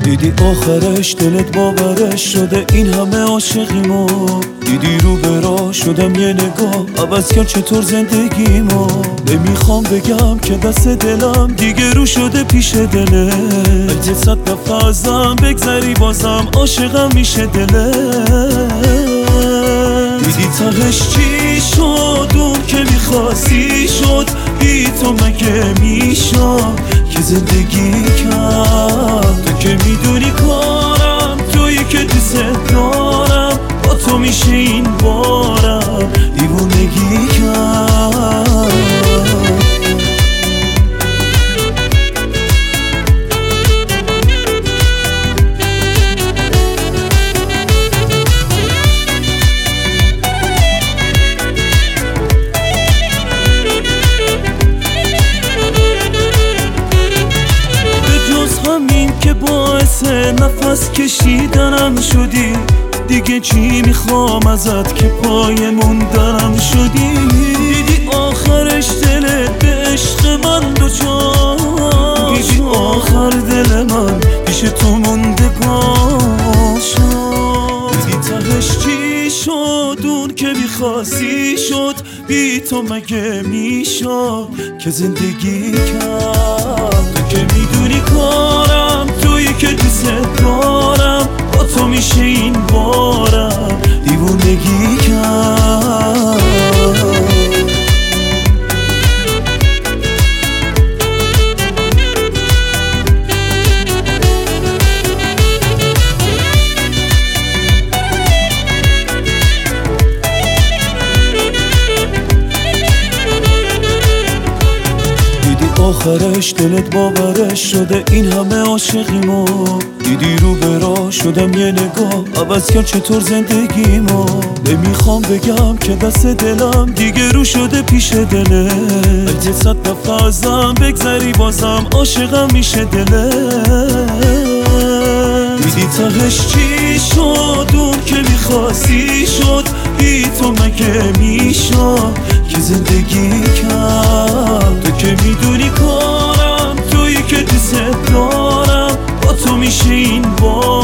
دیدی آخرش دلت باورش شده این همه عاشقیمو، دیدی رو برا شدم یه نگاه عوض کرد چطور زندگیمو. نمیخوام بگم که دست دلم دیگه رو شده پیش دله، اگه 100 دفعه ازم بگذری بازم عاشقم میشه دله. دیدی تهش چی شد اون که میخواستی شد، بی تو مگه میشد که زندگی کرد؟ تو که میدونی کارم تویی که دوست دارم، با تو میشه این بارم دیوونگی کرد. که باعث نفس کشیدنم شدی، دیگه چی میخوام ازت که پای موندنم شدی. دیدی آخرش دلت به عشق من دوچار، دیدی آخر دل من پیش تو موندگار شد. دیدی تهش چی شد اون که میخواستی شد، بی تو مگه میشد که زندگی کرد؟ تو که میدونی کارم تویی که دوست دارم، با تو میشه این بارم دیوونگی کرد. آخرش دلت باورش شده این همه عاشقیمو، دیدی رو برا شدم یه نگاه عوض کرد چطور زندگیمو. نمیخوام بگم که دست دلم دیگه رو شده پیش دله، اگه 100 دفعه ازم بگذری بازم عاشقم میشه دله. دیدی تهش چی شد اون که میخواستی شد، بی تو مگه میشد که زندگی کرد؟ تو که میدونی کارم تویی که دوست دارم، با تو میشه این بار